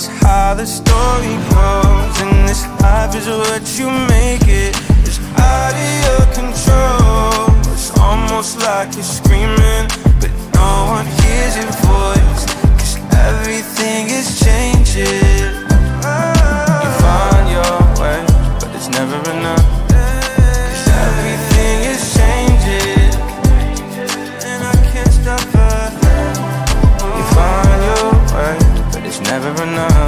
It's how the story goes, and this life is what you make it. It's out of your control. It's almost like you're screaming, but no one hears your voice, 'cause everything is changing. You find your way, but it's never enough, 'cause everything is changing, and I can't stop her. You find your way, but it's never enough.